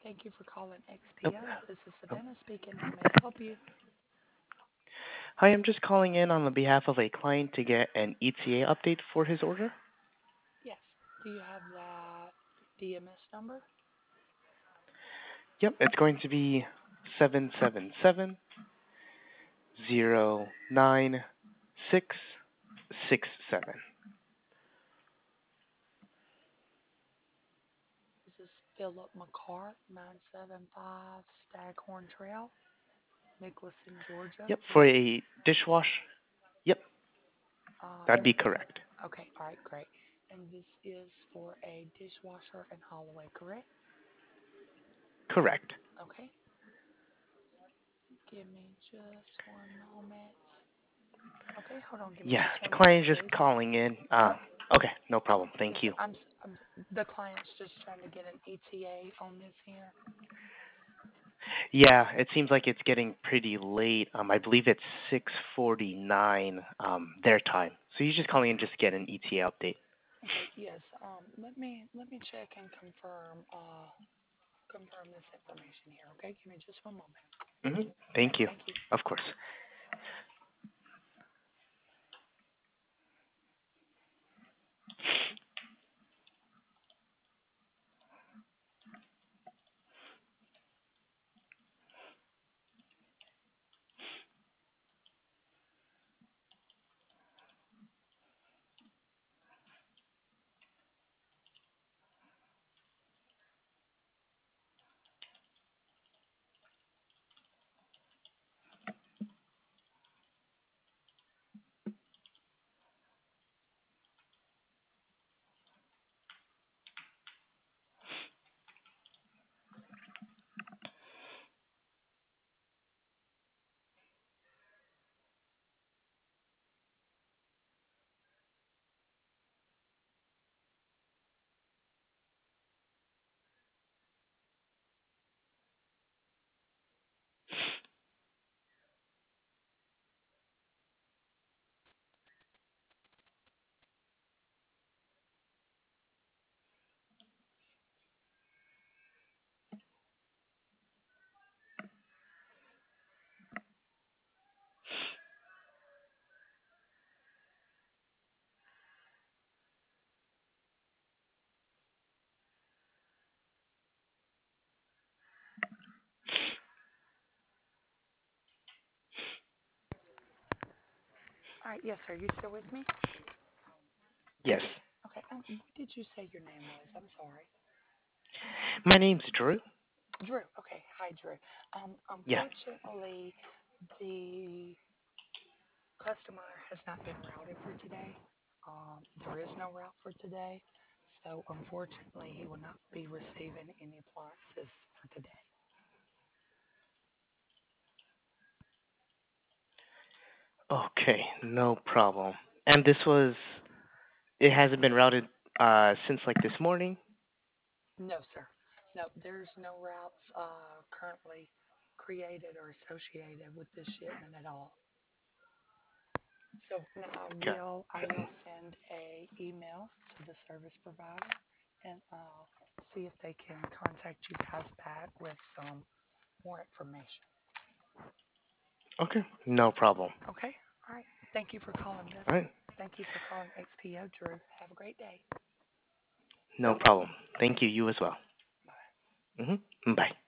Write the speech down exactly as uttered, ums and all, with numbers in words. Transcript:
Thank you for calling Oh, X P O. This is oh. Savannah speaking. How may I help you? Hi, I'm just calling in on the behalf of a client to get an E T A update for his order. Yes. Do you have that D M S number? Yep, it's going to be seven seven seven zero nine six six seven. This is Philip McCart, nine seven five Staghorn Trail, Nicholson, Georgia, Yep, for correct? a dishwash. Yep, Uh, that'd and be it, correct. okay, all right, great. And this is for a dishwasher in Holloway, correct? Correct. Okay. Give me just one moment. Okay, hold on. Give me Yeah, just the one moment, client is just please. calling in. Uh, okay, no problem. Thank Yes, sir. you. I'm, s- I'm s- the client's just trying to get an E T A on this here. Yeah, it seems like it's getting pretty late. Um, I believe it's six forty-nine um their time. So you're just calling in just to get an E T A update. Okay, yes. Um, let me let me check and confirm uh confirm this information here. Okay, give me just one moment. Hmm. All right, Thank you. thank you. Of course. All right, yes, sir. You still with me? Yes. Okay. Um, what did you say your name was? I'm sorry. My name's Drew. Drew. Okay. Hi, Drew. Um, Yeah. unfortunately, the customer has not been routed for today. Um, there is no route for today, so unfortunately, he will not be receiving any appliances for today. Okay, no problem. And this was it hasn't been routed uh since like this morning? No, sir. No, there's no routes uh, currently created or associated with this shipment at all. So now I Okay. will I will send a email to the service provider and uh, see if they can contact you guys back with some more information. Okay, no problem. Okay. All right. Thank you for calling All this. right. Thank you for calling X P O, Drew. Have a great day. No problem. Thank you, you as well. Bye. Mhm. Bye.